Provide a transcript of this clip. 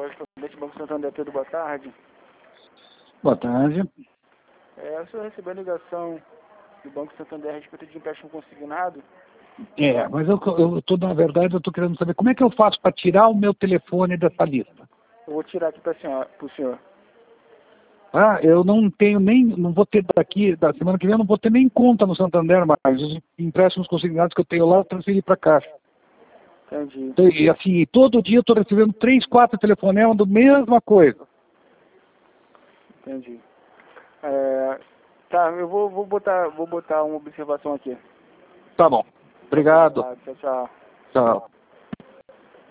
correspondente do Banco Santander, Pedro, boa tarde. Boa tarde. O senhor recebeu a ligação do Banco Santander a respeito de empréstimo consignado? Mas na verdade, eu estou querendo saber como é que eu faço para tirar o meu telefone dessa lista. Eu vou tirar aqui para o senhor. Eu não tenho nem, não vou ter daqui, da semana que vem, eu não vou ter nem conta no Santander mais. Os empréstimos consignados que eu tenho lá, eu transferi para cá. Entendi. E assim, todo dia eu estou recebendo 3, 4 telefonemas da mesma coisa. Entendi. Tá, eu vou botar uma observação aqui. Tá bom. Obrigado. Tá, tchau, tchau. Tchau.